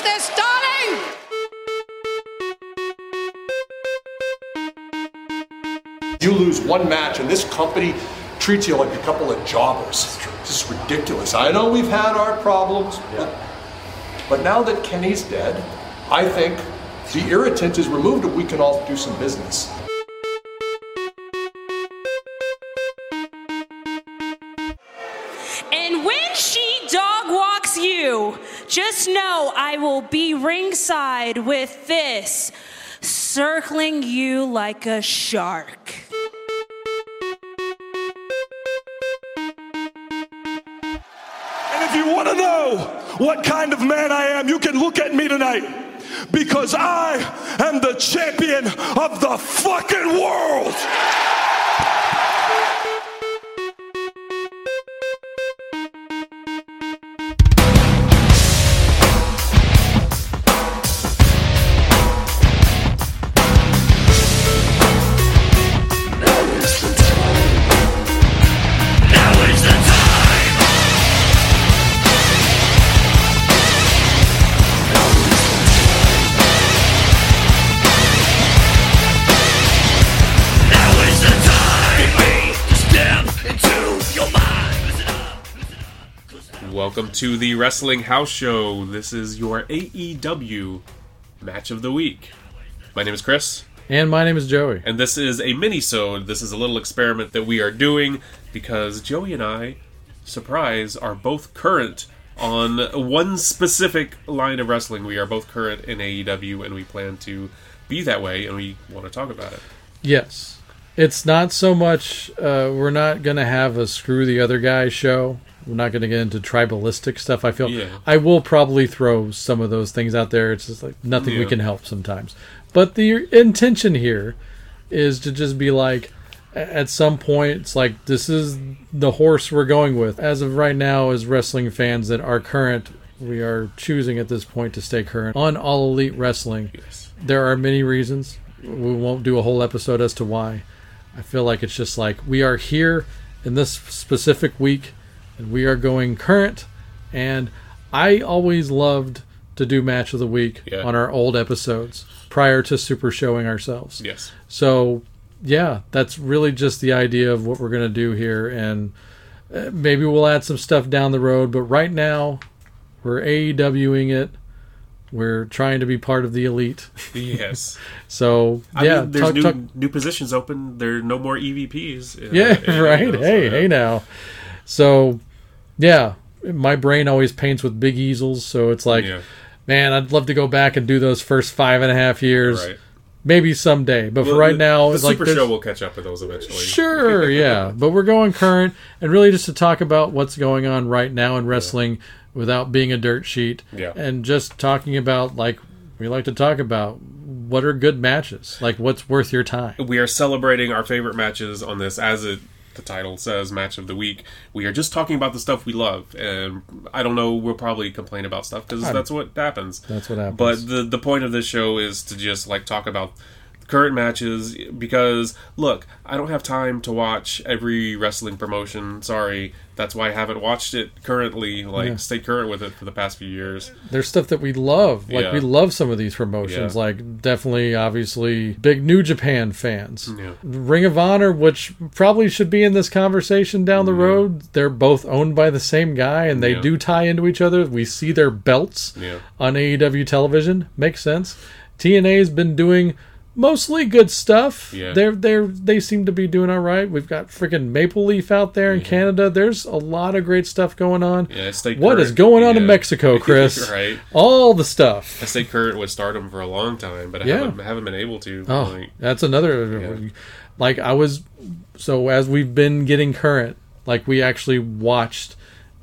business, darling! You lose one match and this company treats you like a couple of jobbers. It's just ridiculous. I know we've had our problems, but now that Kenny's dead, I think the irritant is removed and we can all do some business. And when she dog walks you, just know I will be ringside with this, circling you like a shark. And if you want to know what kind of man I am, you can look at me tonight, because I am the champion of the fucking world. Welcome to the Wrestling House Show. This is your AEW Match of the Week. My name is Chris. And my name is Joey. And this is a mini-sode. This is a little experiment that we are doing because Joey and I, surprise, are both current on one specific line of wrestling. We are both current in AEW and we plan to be that way and we want to talk about it. Yes. It's not so much, we're not going to have a screw the other guy show. We're not going to get into tribalistic stuff, I feel. Yeah. I will probably throw some of those things out there. It's just like nothing we can help sometimes. But the intention here is to just be like, at some point, it's like, this is the horse we're going with. As of right now, as wrestling fans that are current, we are choosing at this point to stay current on All Elite Wrestling. Yes. There are many reasons. We won't do a whole episode as to why. I feel like it's just like, we are here in this specific week, and we are going current, and I always loved to do Match of the Week on our old episodes prior to super showing ourselves. Yes. So, yeah, that's really just the idea of what we're going to do here, and maybe we'll add some stuff down the road, but right now, we're AEWing it. We're trying to be part of the elite. Yes. So, I mean, there's new positions open. There are no more EVPs. Right. Hey now. So, yeah, my brain always paints with big easels, so it's like, man, I'd love to go back and do those first 5.5 years. Right. Maybe someday, but for right now... The Super Show will catch up with those eventually. Sure, yeah. But we're going current, and really just to talk about what's going on right now in wrestling without being a dirt sheet, and just talking about, like, we like to talk about, what are good matches? Like, what's worth your time? We are celebrating our favorite matches on this, as the title says, Match of the Week. We are just talking about the stuff we love, and I don't know, we'll probably complain about stuff because that's what happens. That's what happens. But the point of this show is to just like talk about current matches, because look, I don't have time to watch every wrestling promotion. Sorry, that's why I haven't watched it currently. Stay current with it for the past few years. There's stuff that we love. We love some of these promotions. Like, definitely, obviously, big New Japan fans. Ring of Honor, which probably should be in this conversation down the road. They're both owned by the same guy, and they do tie into each other. We see their belts on AEW television. Makes sense. TNA's been doing mostly good stuff. They seem to be doing all right. We've got freaking Maple Leaf out there in Canada. There's a lot of great stuff going on. What is going on in Mexico, Chris? Right. All the stuff. I stayed current with Stardom for a long time, but I haven't been able to. That's another. Like, so as we've been getting current, like, we actually watched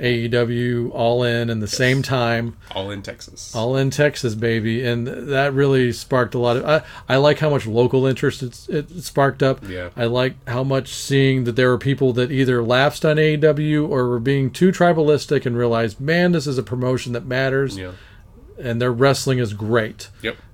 AEW All In the same time. All in Texas. All in Texas, baby. And that really sparked a lot of... I like how much local interest it sparked up. I like how much seeing that there were people that either lapsed on AEW or were being too tribalistic and realized, man, this is a promotion that matters. And their wrestling is great.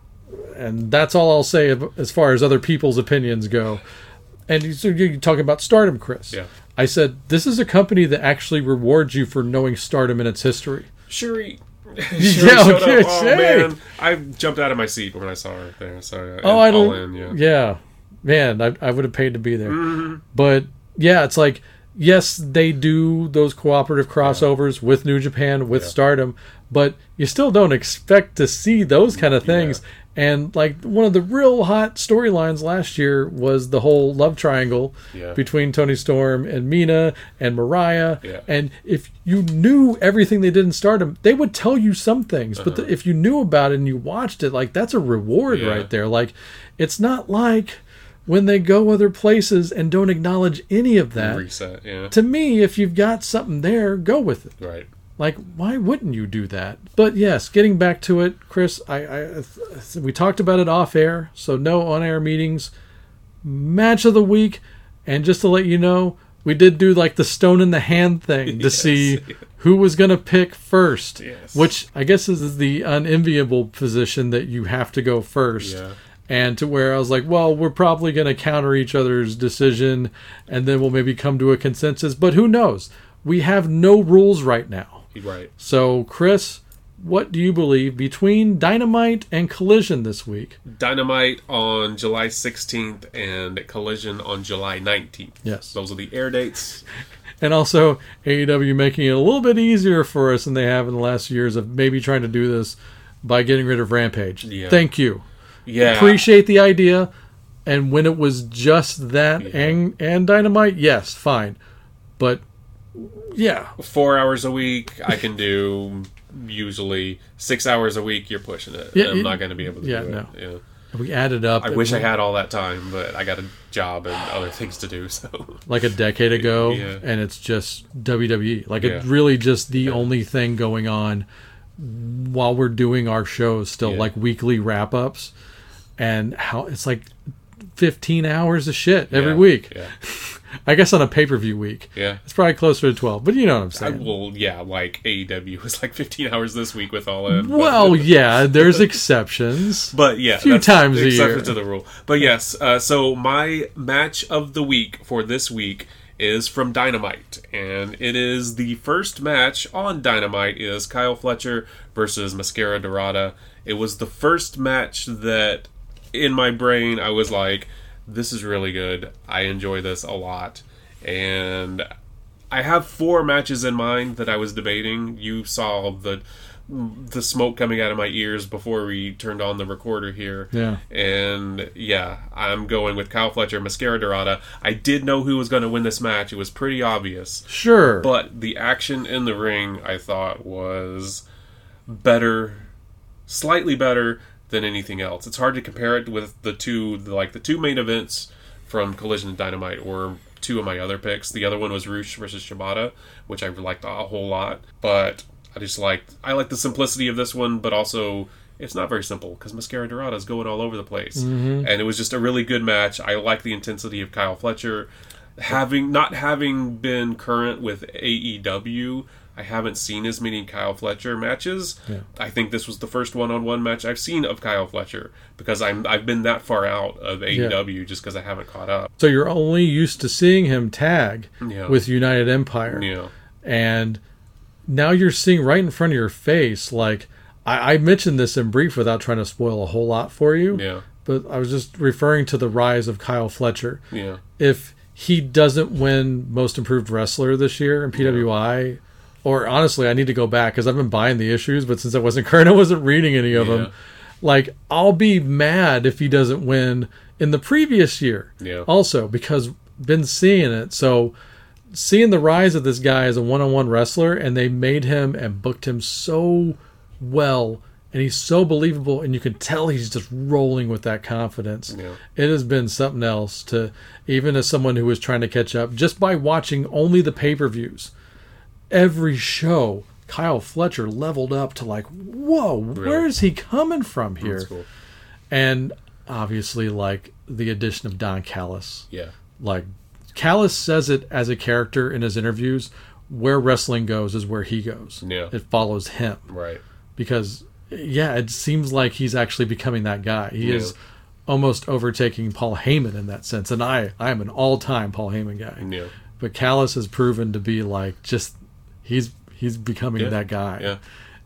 And that's all I'll say as far as other people's opinions go. And so you talk about Stardom, Chris. I said, this is a company that actually rewards you for knowing Stardom and its history. Shuri, showed up. Oh man, I jumped out of my seat when I saw her there. So I don't. Yeah, man, I would have paid to be there. Mm-hmm. But yeah, it's like, yes, they do those cooperative crossovers with New Japan, with Stardom, but you still don't expect to see those kind of things. Yeah. And like one of the real hot storylines last year was the whole love triangle between Toni Storm and Mina and Mariah. Yeah. And if you knew everything they did in Stardom, they would tell you some things. But if you knew about it and you watched it, like that's a reward right there. Like it's not like when they go other places and don't acknowledge any of that. Reset, yeah. To me, if you've got something there, go with it. Right. Like, why wouldn't you do that? But yes, getting back to it, Chris, we talked about it off air, so no on-air meetings. Match of the week, and just to let you know, we did do like the stone in the hand thing to see who was going to pick first, which I guess is the unenviable position that you have to go first. Yeah. And to where I was like, well, we're probably going to counter each other's decision, and then we'll maybe come to a consensus. But who knows? We have no rules right now. Right. So, Chris, what do you believe between Dynamite and Collision this week? Dynamite on July 16th and Collision on July 19th. Yes. Those are the air dates. And also, AEW making it a little bit easier for us than they have in the last years of maybe trying to do this by getting rid of Rampage. Yeah. Thank you. Yeah. Appreciate the idea. And when it was just that and Dynamite, yes, fine. But, yeah. 4 hours a week, I can do usually 6 hours a week, you're pushing it. Yeah, I'm not going to be able to do it. No. Yeah. We added up. I wish I had all that time, but I got a job and other things to do. So, like a decade ago, and it's just WWE. Like, it's really just the only thing going on while we're doing our shows still, like weekly wrap-ups. And how it's like 15 hours of shit every week. Yeah. I guess on a pay-per-view week. Yeah. It's probably closer to 12, but you know what I'm saying. Like AEW was like 15 hours this week with all in. Well, there's exceptions. But yeah, a few times a year. To the rule. But yes, so my match of the week for this week is from Dynamite. And it is the first match on Dynamite is Kyle Fletcher versus Mascara Dorada. It was the first match that in my brain I was like, this is really good. I enjoy this a lot. And I have 4 matches in mind that I was debating. You saw the smoke coming out of my ears before we turned on the recorder here. Yeah. And I'm going with Kyle Fletcher, Mascara Dorada. I did know who was going to win this match. It was pretty obvious. Sure. But the action in the ring, I thought, was better, slightly better than anything else. It's hard to compare it with the two main events from Collision and Dynamite, or 2 of my other picks. The other one was Rush versus Shibata, which I liked a whole lot. But I like the simplicity of this one, but also it's not very simple because Mascara Dorada is going all over the place. Mm-hmm. And it was just a really good match. I like the intensity of Kyle Fletcher. Not having been current with AEW, I haven't seen as many Kyle Fletcher matches. Yeah. I think this was the first one-on-one match I've seen of Kyle Fletcher because I've been that far out of AEW just because I haven't caught up. So you're only used to seeing him tag with United Empire. Yeah. And now you're seeing right in front of your face, like, I mentioned this in brief without trying to spoil a whole lot for you. Yeah. But I was just referring to the rise of Kyle Fletcher. Yeah. If he doesn't win Most Improved Wrestler this year in PWI... Or honestly, I need to go back because I've been buying the issues, but since I wasn't current, I wasn't reading any of them. Like, I'll be mad if he doesn't win in the previous year. Yeah. Also, because been seeing it. So, seeing the rise of this guy as a one-on-one wrestler, and they made him and booked him so well, and he's so believable, and you can tell he's just rolling with that confidence. Yeah. It has been something else to, even as someone who was trying to catch up, just by watching only the pay-per-views. Every show, Kyle Fletcher leveled up to like, whoa, really? Where is he coming from here? That's cool. And obviously, like, the addition of Don Callis. Yeah. Like, Callis says it as a character in his interviews, where wrestling goes is where he goes. Yeah. It follows him. Right. Because, it seems like he's actually becoming that guy. He is almost overtaking Paul Heyman in that sense. And I am an all-time Paul Heyman guy. Yeah. But Callis has proven to be like just... He's becoming that guy. Yeah.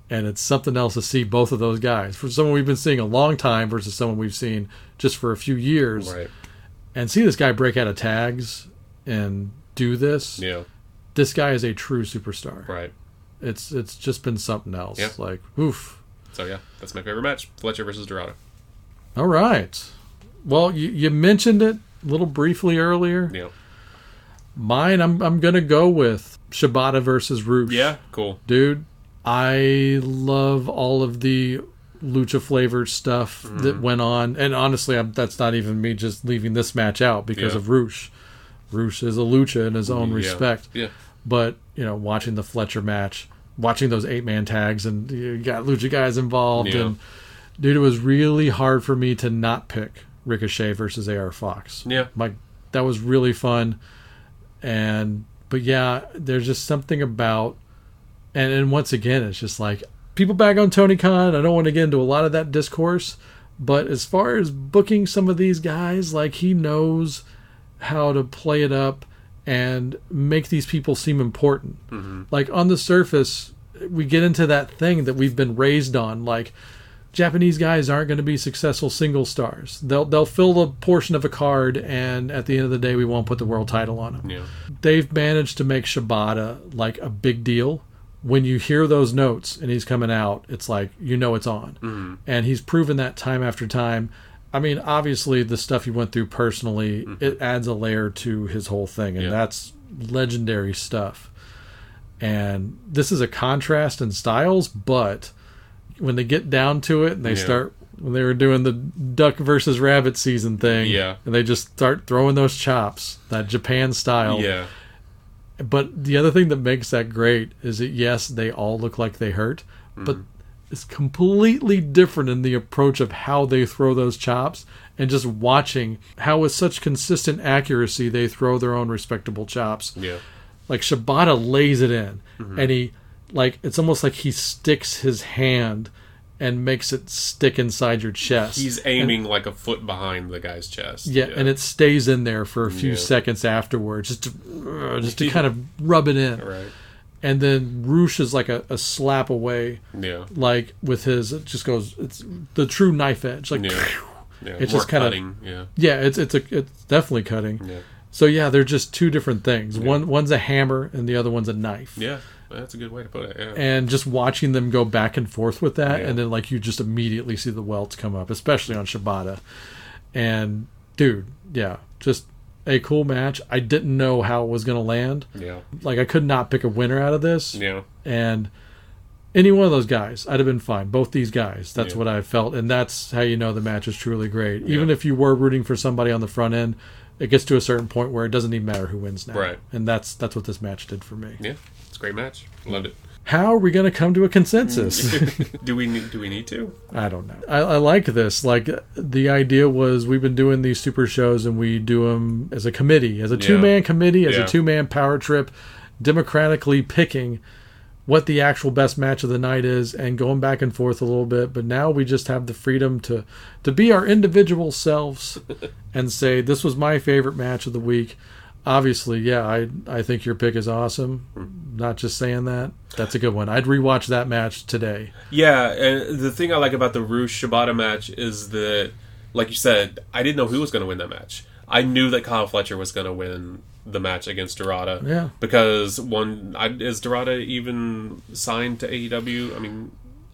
And it's something else to see both of those guys. For someone we've been seeing a long time versus someone we've seen just for a few years. Right. And see this guy break out of tags and do this. Yeah. This guy is a true superstar. Right. It's just been something else. Yeah. Like, oof. So, yeah, that's my favorite match. Fletcher versus Dorado. All right. Well, you mentioned it a little briefly earlier. Yeah. Mine, I'm going to go with Shibata versus Rush. Yeah, cool. Dude, I love all of the lucha flavored stuff that went on. And honestly, that's not even me just leaving this match out because of Rush. Rush is a lucha in his own respect. Yeah. But, watching the Fletcher match, watching those 8-man tags, and you got lucha guys involved. Yeah. And, dude, it was really hard for me to not pick Ricochet versus AR Fox. Yeah. That was really fun. But yeah, there's just something about, and once again, it's just like, people back on Tony Khan, I don't want to get into a lot of that discourse, but as far as booking some of these guys, like, he knows how to play it up and make these people seem important. Mm-hmm. Like, on the surface, we get into that thing that we've been raised on, like, Japanese guys aren't going to be successful single stars. They'll fill a portion of a card, and at the end of the day, we won't put the world title on them. Yeah. They've managed to make Shibata like a big deal. When you hear those notes and he's coming out, it's like, it's on. Mm-hmm. And he's proven that time after time. I mean, obviously, the stuff he went through personally, it adds a layer to his whole thing, and that's legendary stuff. And this is a contrast in styles, but when they get down to it and they start, when they were doing the duck versus rabbit season thing, and they just start throwing those chops, that Japan style. Yeah. But the other thing that makes that great is that, yes, they all look like they hurt, but it's completely different in the approach of how they throw those chops, and just watching how with such consistent accuracy they throw their own respectable chops. Yeah. Like, Shibata lays it in, and he, like, it's almost like he sticks his hand and makes it stick inside your chest. He's aiming like a foot behind the guy's chest. Yeah, and it stays in there for a few seconds afterwards, just to kind of rub it in. Right. And then Rush is like a slap away. Yeah. Like, with his, it just goes, it's the true knife edge. Like, it's just kind of, it's definitely cutting. Yeah. So yeah, they're just two different things. Yeah. One's a hammer and the other one's a knife. Yeah. That's a good way to put it, yeah. And just watching them go back and forth with that, and then, like, you just immediately see the welts come up, especially on Shibata. And, dude, just a cool match. I didn't know how it was going to land. Yeah. Like, I could not pick a winner out of this. Yeah. And any one of those guys, I'd have been fine. Both these guys, that's what I felt. And that's how you know the match is truly great. Yeah. Even if you were rooting for somebody on the front end, it gets to a certain point where it doesn't even matter who wins now. Right. And that's what this match did for me. Yeah. Great match. Loved it. How are we going to come to a consensus? Do we need to? I don't know. I like this. Like, the idea was we've been doing these super shows and we do them as a committee, as a two-man committee, as a two-man power trip, democratically picking what the actual best match of the night is and going back and forth a little bit. But now we just have the freedom to be our individual selves and say, this was my favorite match of the week. Obviously, I think your pick is awesome. Not just saying that. That's a good one. I'd rewatch that match today. Yeah, and the thing I like about the Rush Shibata match is that, like you said, I didn't know who was going to win that match. I knew that Kyle Fletcher was going to win the match against Dorada. Yeah. Because, is Dorada even signed to AEW? I mean,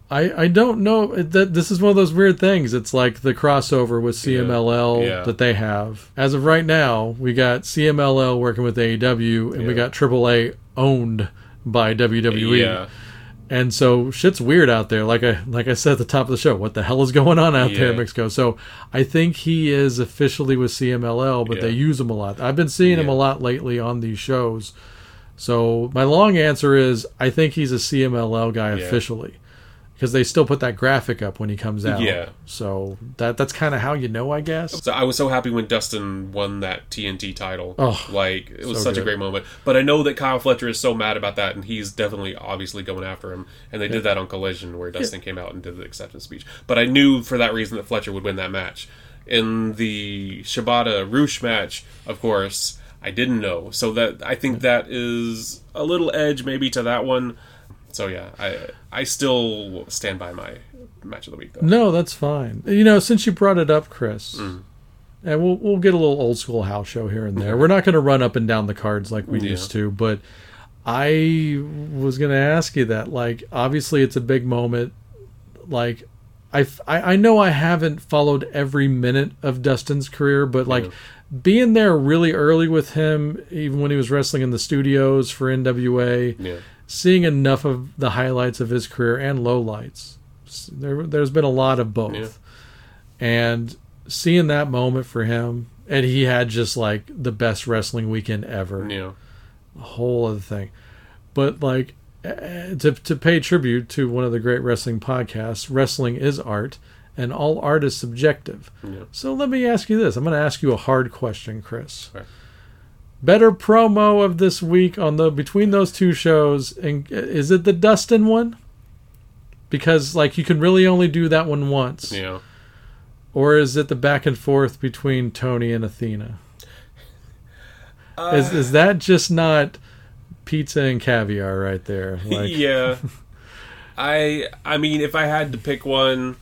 I don't know. This is one of those weird things. It's like the crossover with CMLL that they have. As of right now, we got CMLL working with AEW, and we got AAA owned by WWE. Yeah. And so shit's weird out there. Like I said at the top of the show, what the hell is going on out there in Mexico? So I think he is officially with CMLL, but they use him a lot. I've been seeing him a lot lately on these shows. So my long answer is I think he's a CMLL guy officially. Because they still put that graphic up when he comes out. Yeah. So that's kind of how you know, I guess. So I was so happy when Dustin won that TNT title. Oh, like, it was such a great moment. But I know that Kyle Fletcher is so mad about that, and he's definitely, obviously, going after him. And they did that on Collision, where Dustin came out and did the acceptance speech. But I knew for that reason that Fletcher would win that match. In the Shibata-Rush match, of course, I didn't know. So that I think that is a little edge maybe to that one. So yeah, I still stand by my match of the week though. No, that's fine. Since you brought it up, Chris, and we'll get a little old school house show here and there. We're not going to run up and down the cards like we used to, but I was going to ask you that. Like, obviously, it's a big moment. Like, I know I haven't followed every minute of Dustin's career, but like being there really early with him, even when he was wrestling in the studios for NWA. Seeing enough of the highlights of his career and lowlights. There's been a lot of both. And seeing that moment for him, and he had just like the best wrestling weekend ever. A whole other thing. But like, to pay tribute to one of the great wrestling podcasts, wrestling is art, and all art is subjective. So let me ask you this. I'm going to ask you a hard question, Chris. Right. Better promo of this week between those two shows, and is it the Dustin one? Because like you can really only do that one once. Or is it the back and forth between Tony and Athena? Is that just not pizza and caviar right there? Like... Yeah. I mean, if I had to pick one,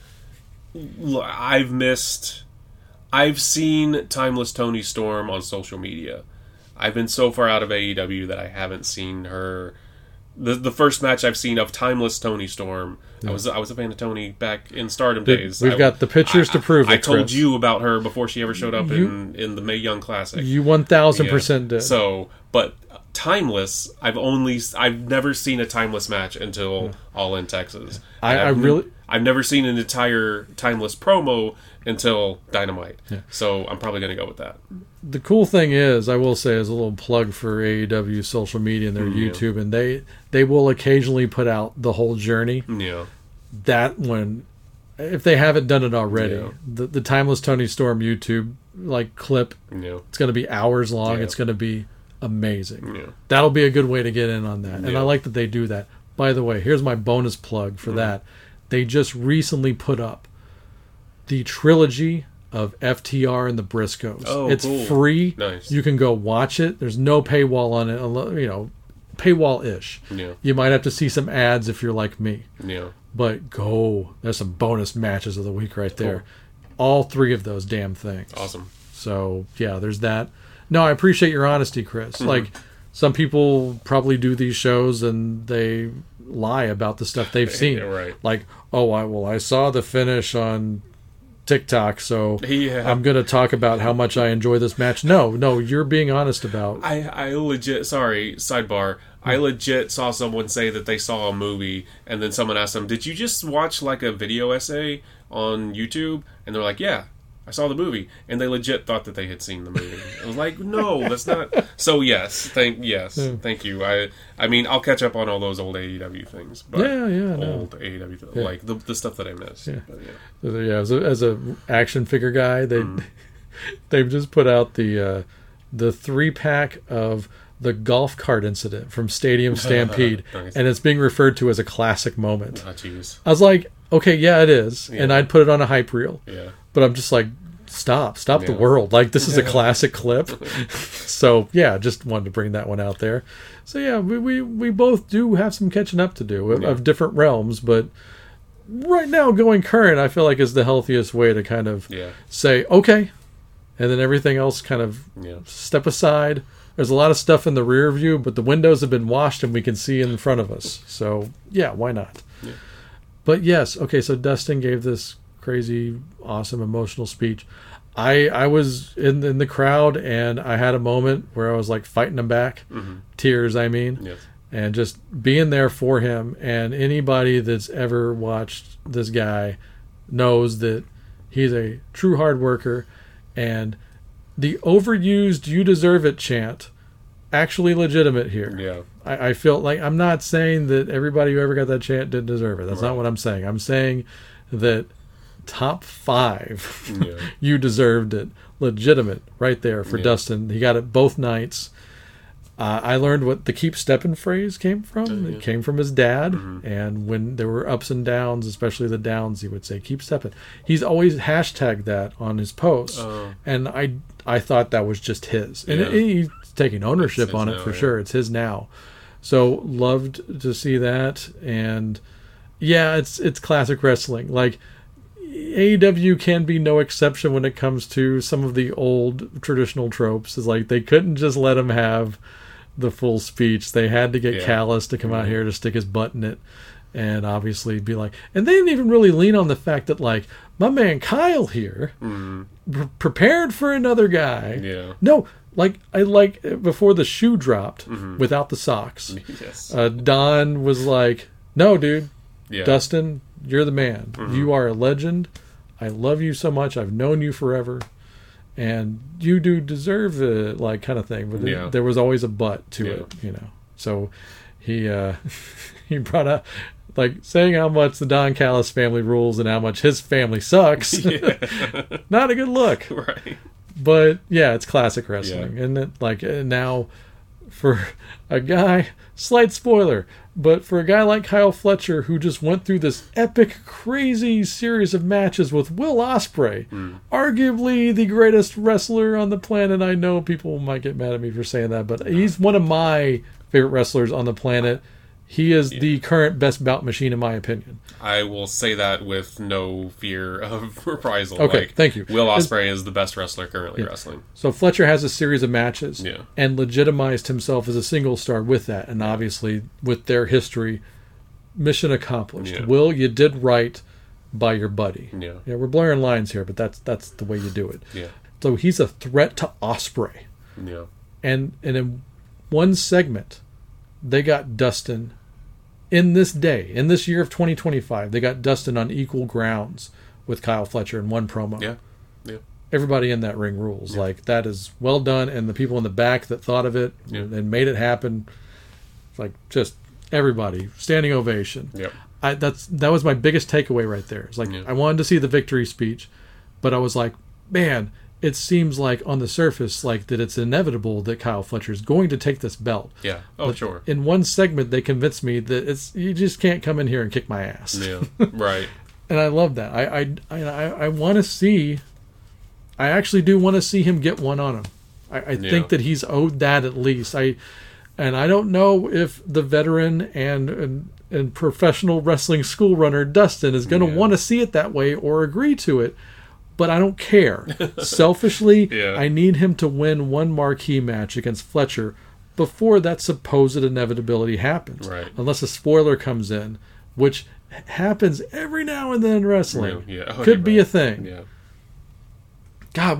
I've seen Timeless Toni Storm on social media. I've been so far out of AEW that I haven't seen her. The first match I've seen of Timeless Toni Storm, I was a fan of Tony back in Stardom days. We've got the pictures to prove it. I told you about her before she ever showed up in the Mae Young Classic. You 1000% did. So, but Timeless, I've never seen a Timeless match until All In Texas. I've never seen an entire Timeless promo until Dynamite. So I'm probably going to go with that. The cool thing is, I will say, as a little plug for AEW social media and their YouTube, and they will occasionally put out the whole journey. That one, if they haven't done it already, the Timeless Toni Storm YouTube like clip, it's going to be hours long. It's going to be amazing. That'll be a good way to get in on that. And I like that they do that. By the way, here's my bonus plug for that. They just recently put up the trilogy of FTR and the Briscoes. It's cool. Free. Nice. You can go watch it. There's no paywall on it. Paywall-ish. You might have to see some ads if you're like me. But go. There's some bonus matches of the week right there. Cool. All three of those damn things. Awesome. So, yeah, there's that. No, I appreciate your honesty, Chris. Like, some people probably do these shows and they lie about the stuff they've seen. Right. Like, I saw the finish on TikTok, so I'm going to talk about how much I enjoy this match. No, you're being honest about. I legit, sorry, sidebar. I legit saw someone say that they saw a movie, and then someone asked them, "Did you just watch like a video essay on YouTube?" And they're like, "Yeah, I saw the movie," and they legit thought that they had seen the movie. I was like, "No, that's not." So thank you. I mean, I'll catch up on all those old AEW things. But old AEW, like the stuff that I missed. As a action figure guy, they've just put out the 3-pack of the golf cart incident from Stadium Stampede, nice. And it's being referred to as a classic moment. Oh, jeez. I was like, okay, yeah, it is, and I'd put it on a hype reel. Yeah. But I'm just like, stop the world. Like, this is a classic clip. So, yeah, just wanted to bring that one out there. So, yeah, we both do have some catching up to do of different realms, but right now, going current, I feel like is the healthiest way to kind of say, okay, and then everything else kind of step aside. There's a lot of stuff in the rear view, but the windows have been washed and we can see in front of us. So, yeah, why not? Yeah. But, yes, okay, so Dustin gave this crazy, awesome, emotional speech. I was in the crowd, and I had a moment where I was, like, fighting him back. Tears, I mean. Yes. And just being there for him. And anybody that's ever watched this guy knows that he's a true hard worker, and the overused "you deserve it" chant actually legitimate here. Yeah. I feel like I'm not saying that everybody who ever got that chant didn't deserve it. That's not what I'm saying. I'm saying that top 5 you deserved it. Legitimate right there for Dustin. He got it both nights. I learned what the "keep stepping" phrase came from. It came from his dad. And when there were ups and downs, especially the downs, he would say, "keep stepping." He's always hashtagged that on his posts. And I thought that was just his. And he's taking ownership on it for sure. It's his now. So loved to see that. And yeah, it's classic wrestling. Like, AEW can be no exception when it comes to some of the old traditional tropes. It's like they couldn't just let him have the full speech. They had to get Callis to come out here to stick his butt in it and obviously be like, and they didn't even really lean on the fact that, like, my man Kyle here prepared for another guy. Yeah. No, like, I like before the shoe dropped without the socks. Yes. Don was like, no, dude, Dustin, you're the man. You are a legend. I love you so much. I've known you forever. And you do deserve it, like, kind of thing. But there was always a but to it, you know. So he he brought up, like, saying how much the Don Callis family rules and how much his family sucks. Not a good look. Right. But yeah, it's classic wrestling. And it, like, now for a guy, slight spoiler, but for a guy like Kyle Fletcher, who just went through this epic, crazy series of matches with Will Ospreay, arguably the greatest wrestler on the planet. I know people might get mad at me for saying that, but he's one of my favorite wrestlers on the planet. He is the current best bout machine, in my opinion. I will say that with no fear of reprisal. Okay, like, thank you. Will Ospreay is the best wrestler currently wrestling. So Fletcher has a series of matches and legitimized himself as a single star with that. And obviously, with their history, mission accomplished. Yeah. Will, you did right by your buddy. Yeah. We're blurring lines here, but that's the way you do it. Yeah. So he's a threat to Ospreay. Yeah. And in one segment, they got Dustin. In this year of 2025, they got Dustin on equal grounds with Kyle Fletcher in one promo. Yeah. Yeah. Everybody in that ring rules. Like, that is well done, and the people in the back that thought of it and made it happen, like, just everybody, standing ovation. Yep. That was my biggest takeaway right there. It's like, I wanted to see the victory speech, but I was like, man, it seems like on the surface, like, that it's inevitable that Kyle Fletcher is going to take this belt. Yeah. Oh, but sure. In one segment, they convinced me that you just can't come in here and kick my ass. Yeah. Right. And I love that. I want to see. I actually do want to see him get one on him. I think that he's owed that at least. And I don't know if the veteran and professional wrestling school runner Dustin is going to want to see it that way or agree to it. But I don't care. Selfishly, I need him to win one marquee match against Fletcher before that supposed inevitability happens. Right. Unless a spoiler comes in, which happens every now and then in wrestling. Yeah. Could be a thing. Yeah. God,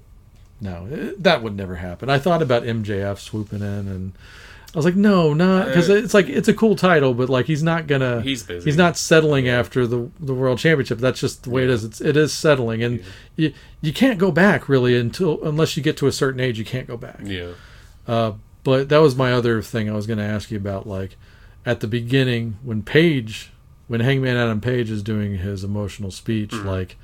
that would never happen. I thought about MJF swooping in, and I was like, no, not because it's like, it's a cool title, but like, he's not gonna. He's busy. He's not settling after the world championship. That's just the way it is. It is settling, and you can't go back really unless you get to a certain age. You can't go back. Yeah. But that was my other thing I was going to ask you about. Like, at the beginning, when Hangman Adam Page is doing his emotional speech, like,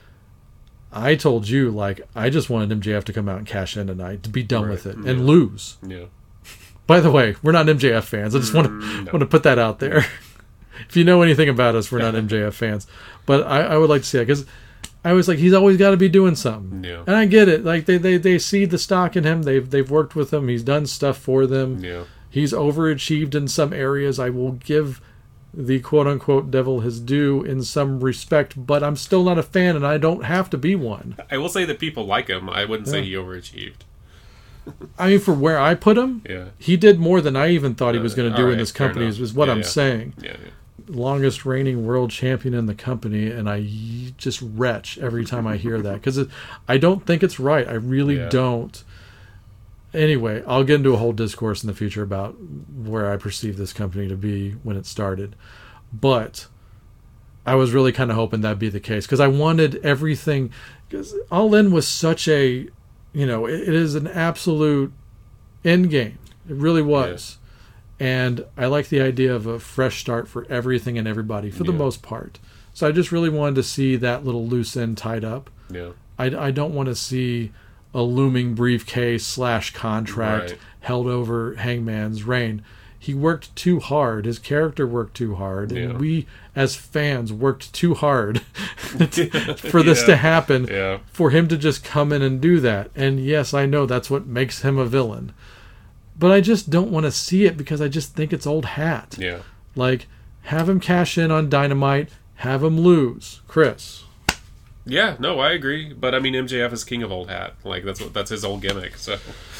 I told you, like, I just wanted MJF to come out and cash in tonight, to be done with it and lose. Yeah. By the way, we're not MJF fans. I just want to put that out there. If you know anything about us, we're not MJF fans. But I would like to see that, because I was like, he's always got to be doing something. Yeah. And I get it. Like, they see the stock in him. They've worked with him. He's done stuff for them. Yeah. He's overachieved in some areas. I will give the quote-unquote devil his due in some respect, but I'm still not a fan, and I don't have to be one. I will say that people like him. I wouldn't say he overachieved. I mean, for where I put him, he did more than I even thought he was going to do in this company, is what I'm saying. Yeah. Longest reigning world champion in the company, and I just retch every time I hear that, because I don't think it's right. I really don't. Anyway, I'll get into a whole discourse in the future about where I perceive this company to be when it started. But I was really kind of hoping that'd be the case, because I wanted everything, because All In was such a, it is an absolute end game. It really was. And I like the idea of a fresh start for everything and everybody, for the most part. So I just really wanted to see that little loose end tied up. Yeah. I don't want to see a looming briefcase / contract held over Hangman's reign. He worked too hard. His character worked too hard. And we, as fans, worked too hard for this to happen, for him to just come in and do that. And yes, I know that's what makes him a villain. but I just don't want to see it because I just think it's old hat. Yeah. Like, have him cash in on Dynamite, have him lose. Chris. Yeah, no, I agree. But I mean, MJF is king of old hat. Like, that's his old gimmick. So.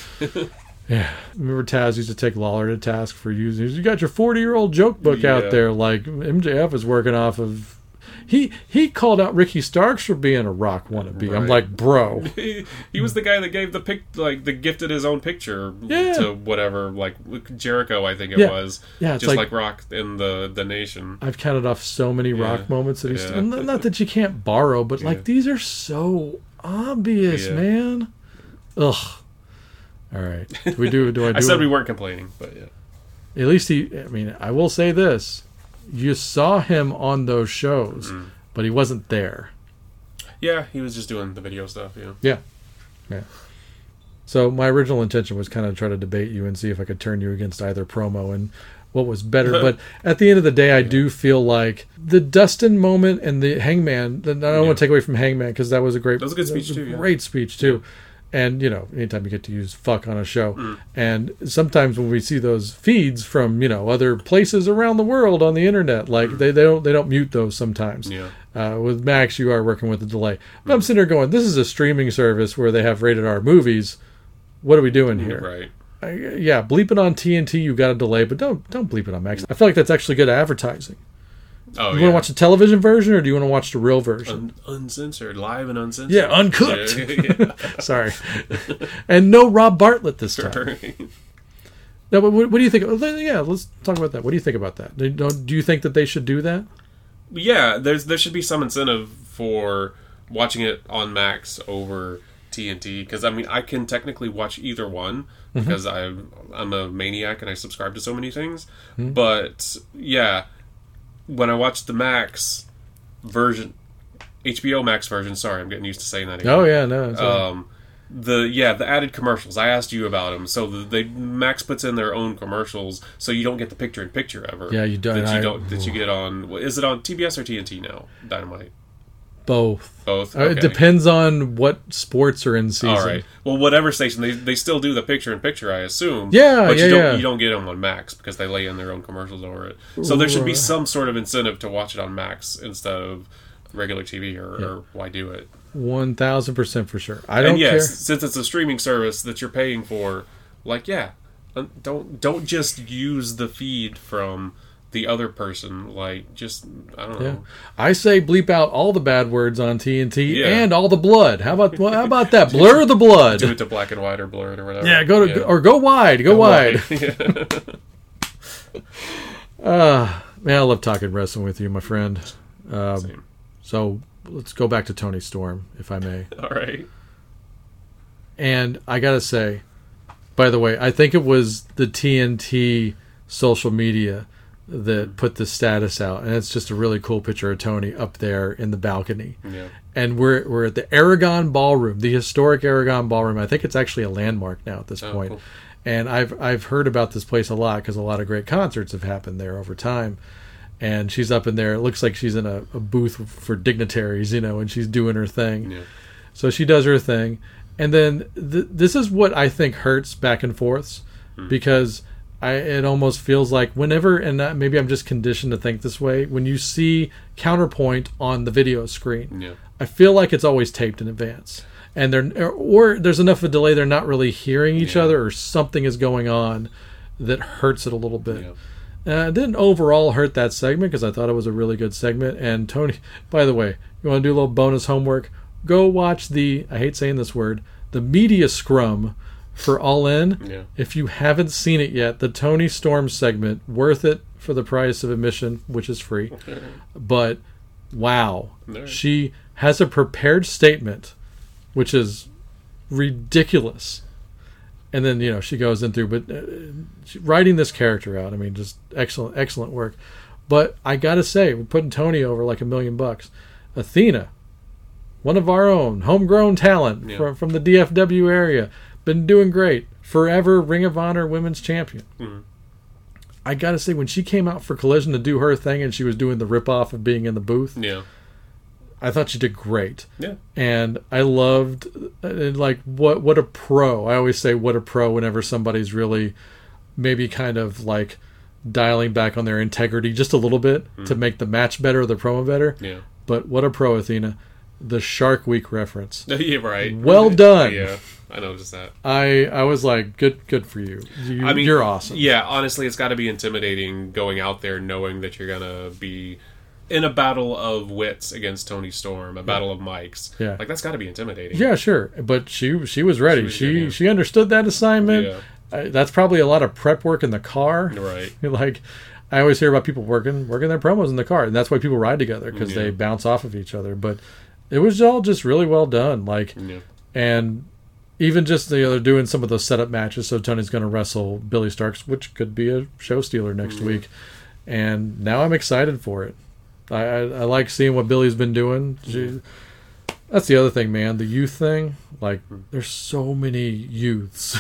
Yeah. Remember Taz used to take Lawler to task for using. You got your 40-year-old joke book out there. Like, MJF is working off of. He called out Ricky Starks for being a Rock wannabe. Right. I'm like, bro. He was the guy that gave the gifted his own picture to whatever, like Jericho, I think it was. Yeah, it's just like Rock in the Nation. I've counted off so many Rock moments that he's not that you can't borrow, but like these are so obvious, man. Ugh. All right. I said we weren't complaining, but yeah. At least I will say this. You saw him on those shows, but he wasn't there. Yeah, he was just doing the video stuff, yeah. Yeah. So my original intention was kind of try to debate you and see if I could turn you against either promo and what was better. But at the end of the day, I do feel like the Dustin moment and the Hangman, I don't want to take away from Hangman because that was a great speech too. Great speech too. And, anytime you get to use fuck on a show. And sometimes when we see those feeds from, other places around the world on the internet, like they don't mute those sometimes. Yeah. With Max, you are working with a delay. But I'm sitting there going, this is a streaming service where they have rated R movies. What are we doing here? Right. Bleep it on TNT, you got a delay, but don't bleep it on Max. I feel like that's actually good advertising. Oh, you want to watch the television version, or do you want to watch the real version? Uncensored, live and uncensored. Yeah, uncooked. Yeah. Sorry. And no Rob Bartlett this time. No, but what do you think? Yeah, let's talk about that. What do you think about that? Do you think that they should do that? Yeah, there should be some incentive for watching it on Max over TNT, because I can technically watch either one because I'm a maniac and I subscribe to so many things. But yeah. When I watched the Max version, HBO Max version, sorry, I'm getting used to saying that again. Oh, yeah, no. The added commercials, I asked you about them. So Max puts in their own commercials, so you don't get the picture-in-picture ever. Yeah, you don't. That you get on, is it on TBS or TNT now, Dynamite? Both. Okay. It depends on what sports are in season. All right. Well, whatever station, they still do the picture-in-picture, I assume. Yeah, but you don't get them on Max because they lay in their own commercials over it. So there should be some sort of incentive to watch it on Max instead of regular TV, or why do it? 1,000% for sure. I don't care. Since it's a streaming service that you're paying for, don't just use the feed from the other person, I don't know. Yeah. I say bleep out all the bad words on TNT and all the blood. How about that? Blur the blood. Do it to black and white or blurred or whatever. Yeah, go wide. Go wide. Man, I love talking wrestling with you, my friend. Same. So let's go back to Tony Storm, if I may. All right. And I gotta say, by the way, I think it was the TNT social media that put the status out, and it's just a really cool picture of Tony up there in the balcony. Yeah. And we're at the Aragon Ballroom, the historic Aragon Ballroom. I think it's actually a landmark now at this point. Cool. And I've heard about this place a lot because a lot of great concerts have happened there over time. And she's up in there. It looks like she's in a booth for dignitaries, and she's doing her thing. Yeah. So she does her thing. And then this is what I think hurts back and forths, because it almost feels like whenever, and maybe I'm just conditioned to think this way, when you see Counterpoint on the video screen, I feel like it's always taped in advance. And there's enough of a delay they're not really hearing each other, or something is going on that hurts it a little bit. Yeah. It didn't overall hurt that segment because I thought it was a really good segment. And Tony, by the way, you want to do a little bonus homework? Go watch I hate saying this word, the media scrum for All In. Yeah. If you haven't seen it yet, the Tony Storm segment, worth it for the price of admission, which is free. But wow, she has a prepared statement, which is ridiculous. And then, she goes in through, but writing this character out, just excellent work. But I gotta say, we're putting Tony over like $1 million. Athena, one of our own, homegrown talent from the DFW area, been doing great. Forever Ring of Honor Women's Champion. Mm-hmm. I gotta say, when she came out for Collision to do her thing and she was doing the ripoff of being in the booth, I thought she did great. Yeah. And I loved, like, what a pro. I always say what a pro whenever somebody's really maybe kind of like dialing back on their integrity just a little bit to make the match better, the promo better. Yeah. But what a pro, Athena. The Shark Week reference. Yeah, right. Well done. Yeah, I noticed that. I was like, good for you. You're awesome. Yeah, honestly, it's got to be intimidating going out there knowing that you're going to be in a battle of wits against Tony Storm, a battle of mics. Yeah. Like, that's got to be intimidating. Yeah, sure. But she was ready. She understood that assignment. Yeah. That's probably a lot of prep work in the car. Right. Like, I always hear about people working their promos in the car, and that's why people ride together, because they bounce off of each other. But it was all just really well done. Like, and even just they're doing some of those setup matches. So Tony's going to wrestle Billy Starks, which could be a show stealer next week. And now I'm excited for it. I like seeing what Billy's been doing. That's the other thing, man. The youth thing. Like, there's so many youths.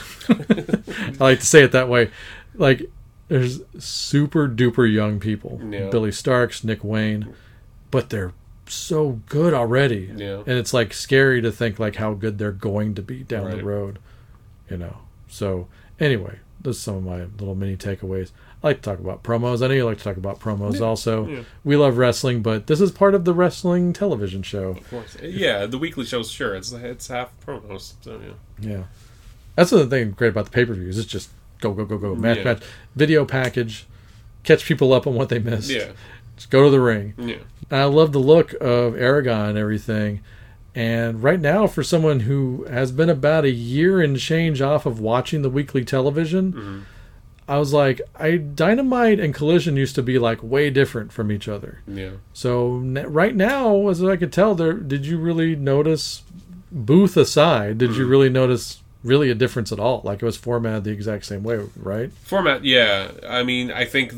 I like to say it that way. Like, there's super duper young people. Yeah. Billy Starks, Nick Wayne. But they're so good already. Yeah. And it's like scary to think like how good they're going to be down the road. You know. So anyway, those are some of my little mini takeaways. I like to talk about promos. I know you like to talk about promos also. Yeah. We love wrestling, but this is part of the wrestling television show. Of course. Yeah, the weekly shows, sure. It's half promos. So, yeah. That's the thing great about the pay-per-views. It's just go. Match. Video package. Catch people up on what they missed. Yeah. Just go to the ring. Yeah. And I love the look of Aragon and everything. And right now, for someone who has been about a year and change off of watching the weekly television, I was like, Dynamite and Collision used to be like way different from each other. Yeah. So right now, as I could tell, did you really notice, booth aside, did you really notice really a difference at all? Like, it was formatted the exact same way, right? Format, yeah. I mean, I think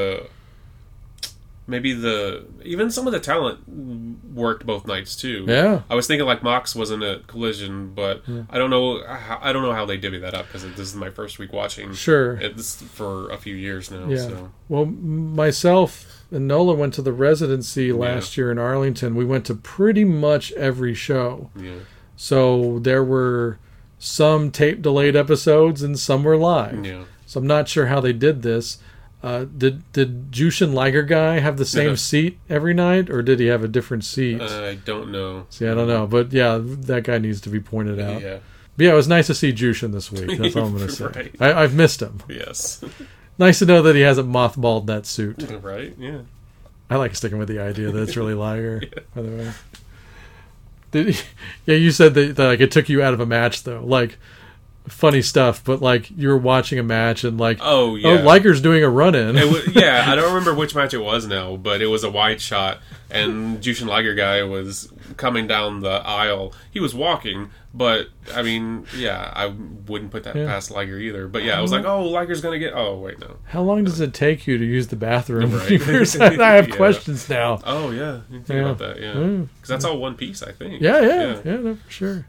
even some of the talent worked both nights too. Yeah. I was thinking like Mox wasn't at Collision, but I don't know how they divvy that up, because this is my first week watching. Sure. This for a few years now. Yeah. So. Well, myself and Nola went to the residency last year in Arlington. We went to pretty much every show. Yeah. So there were some tape delayed episodes and some were live. Yeah. So I'm not sure how they did this. Did Jushin Liger guy have the same seat every night, or did he have a different seat? I don't know. See, I don't know, but yeah, that guy needs to be pointed out. Yeah. But yeah, it was nice to see Jushin this week. That's all I'm going to say. Right. I've missed him. Yes. Nice to know that he hasn't mothballed that suit. Right. Yeah. I like sticking with the idea that it's really Liger. By the way. You said that like it took you out of a match though, like. Funny stuff, but like you were watching a match and like, Liger's doing a run-in. I don't remember which match it was now, but it was a wide shot, and Jushin Liger guy was coming down the aisle. He was walking, but I mean, I wouldn't put that past Liger either. But I was like, Liger's gonna get. Oh wait, no. How long does it take you to use the bathroom? Right. I have questions now. Oh yeah, you think about that, because that's all one piece, I think. Yeah, no, for sure.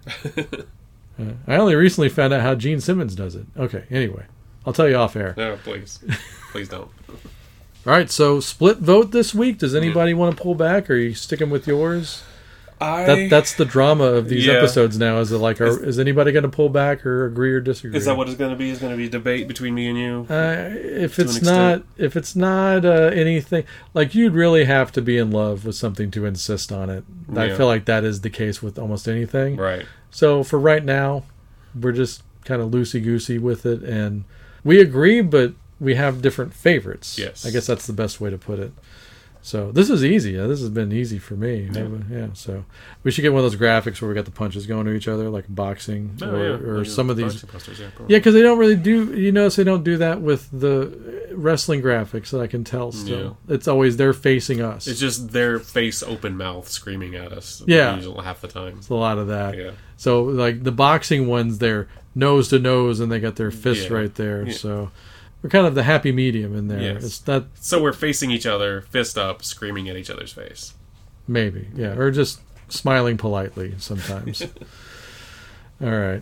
I only recently found out how Gene Simmons does it. Okay, anyway. I'll tell you off air. No, please. Please don't. All right, so split vote this week. Does anybody want to pull back, or are you sticking with yours? That's the drama of these episodes now. Is it like, is anybody going to pull back or agree or disagree? Is that what it's going to be? Is going to be a debate between me and you? If it's not anything, like, you'd really have to be in love with something to insist on it. Yeah. I feel like that is the case with almost anything. Right. So for right now, we're just kind of loosey-goosey with it, and we agree, but we have different favorites. Yes. I guess that's the best way to put it. So this is easy. This has been easy for me. Yeah. So we should get one of those graphics where we got the punches going to each other, like boxing, or some of these. Yeah, because they don't really do. You notice they don't do that with the wrestling graphics that I can tell. Still, it's always they're facing us. It's just their face, open mouth, screaming at us. Yeah, half the time. It's a lot of that. Yeah. So like the boxing ones, they're nose to nose, and they got their fists right there. Yeah. So. We're kind of the happy medium in there. Yes. It's that. So we're facing each other, fist up, screaming at each other's face. Maybe, yeah. Or just smiling politely sometimes. All right.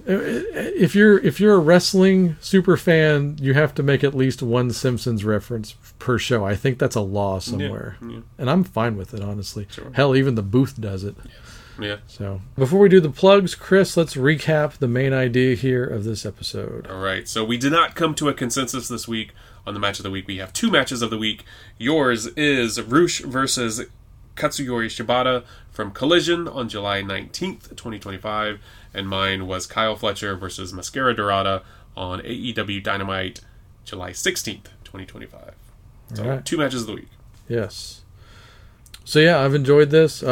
If you're a wrestling super fan, you have to make at least one Simpsons reference per show. I think that's a law somewhere. Yeah. And I'm fine with it, honestly. Sure. Hell, even the booth does it. Yeah. So before we do the plugs, Chris, let's recap the main idea here of this episode. All right. So we did not come to a consensus this week on the match of the week. We have 2 matches of the week. Yours is Rush versus Katsuyori Shibata from Collision on July 19th, 2025. And mine was Kyle Fletcher versus Mascara Dorada on AEW Dynamite July 16th, 2025. So right. 2 matches of the week. Yes. So yeah, I've enjoyed this.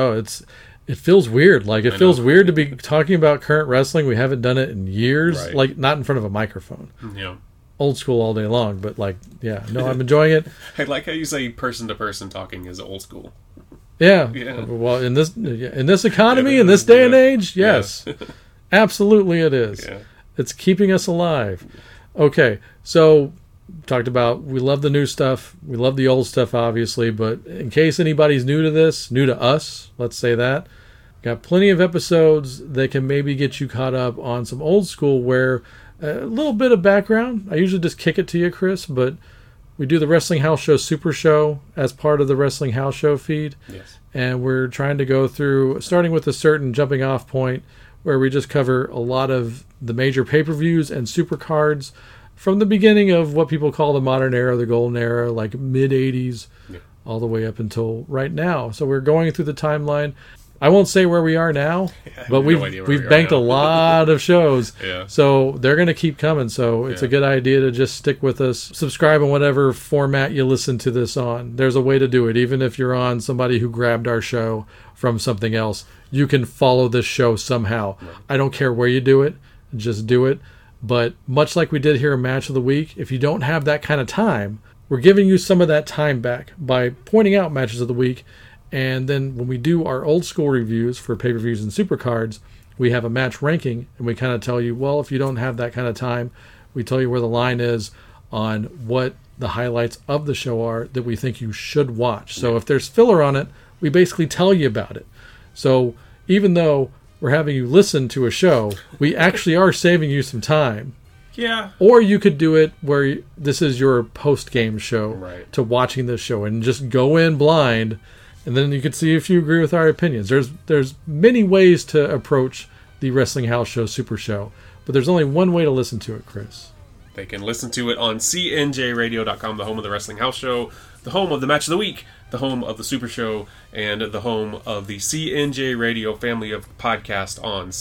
It feels weird. Like, it feels weird to be talking about current wrestling. We haven't done it in years. Right. Like, not in front of a microphone. Yeah. Old school all day long, but like, yeah. No, I'm enjoying it. I like how you say person-to-person talking is old school. Yeah. Well, in this economy, in this day and age, yes. Yeah. Absolutely it is. Yeah. It's keeping us alive. Okay, so talked about we love the new stuff. We love the old stuff, obviously, but in case anybody's new to this, new to us, let's say that, got plenty of episodes that can maybe get you caught up on some old school where a little bit of background. I usually just kick it to you, Chris, but we do the Wrestling House Show Super Show as part of the Wrestling House Show feed. Yes. And we're trying to go through, starting with a certain jumping off point, where we just cover a lot of the major pay-per-views and super cards from the beginning of what people call the modern era, the golden era, like mid-'80s, all the way up until right now. So we're going through the timeline. I won't say where we are now, but we've banked a lot of shows. Yeah. So they're going to keep coming. So it's a good idea to just stick with us. Subscribe in whatever format you listen to this on. There's a way to do it. Even if you're on somebody who grabbed our show from something else, you can follow this show somehow. Right. I don't care where you do it. Just do it. But much like we did here in Match of the Week, if you don't have that kind of time, we're giving you some of that time back by pointing out matches of the week. And then when we do our old school reviews for pay-per-views and supercards, we have a match ranking, and we kind of tell you, well, if you don't have that kind of time, we tell you where the line is on what the highlights of the show are that we think you should watch. So if there's filler on it, we basically tell you about it. So even though we're having you listen to a show, we actually are saving you some time. Yeah. Or you could do it where this is your post-game show to watching this show and just go in blind, and then you can see if you agree with our opinions. There's many ways to approach the Wrestling House Show Super Show, but there's only one way to listen to it, Chris. They can listen to it on cnjradio.com, the home of the Wrestling House Show, the home of the Match of the Week, the home of the Super Show, and the home of the CNJ Radio family of podcasts on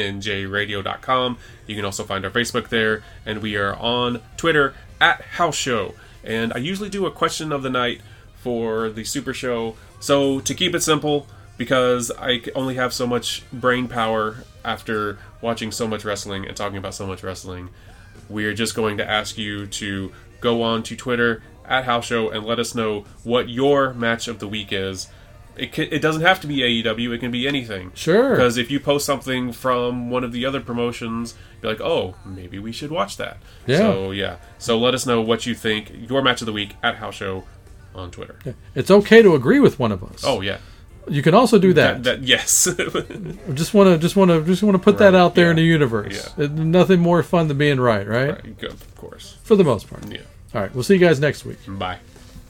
cnjradio.com. You can also find our Facebook there, and we are on Twitter at House Show. And I usually do a question of the night for the Super Show. So to keep it simple, because I only have so much brain power after watching so much wrestling and talking about so much wrestling, we are just going to ask you to go on to Twitter at House Show and let us know what your match of the week is. It doesn't have to be AEW, it can be anything. Sure. Because if you post something from one of the other promotions, be like, oh, maybe we should watch that. Yeah. So let us know what you think, your match of the week at House Show on Twitter. Yeah. It's okay to agree with one of us. Oh yeah. You can also do that. Yes. just want to put that out there in the universe. Yeah. Nothing more fun than being right? Good, of course. For the most part. Yeah. All right, we'll see you guys next week. Bye.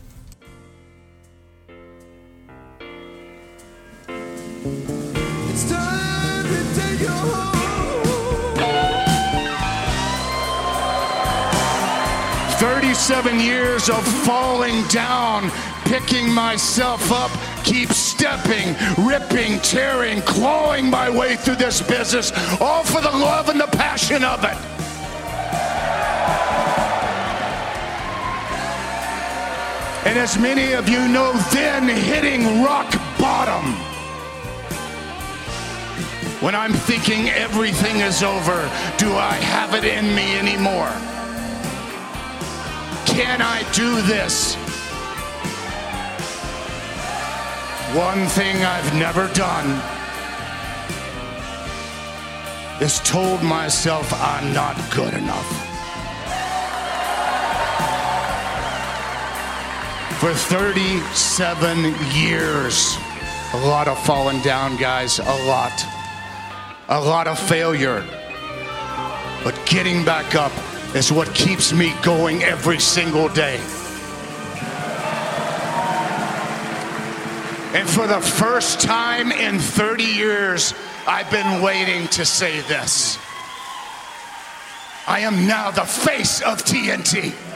It's time to take you home. 37 years of falling down, picking myself up, keep stepping, ripping, tearing, clawing my way through this business, all for the love and the passion of it. And as many of you know, then hitting rock bottom. When I'm thinking everything is over, do I have it in me anymore? Can I do this? One thing I've never done is told myself I'm not good enough. For 37 years, a lot of falling down, guys, a lot of failure, But getting back up is what keeps me going every single day. And for the first time in 30 years, I've been waiting to say this. I am now the face of TNT.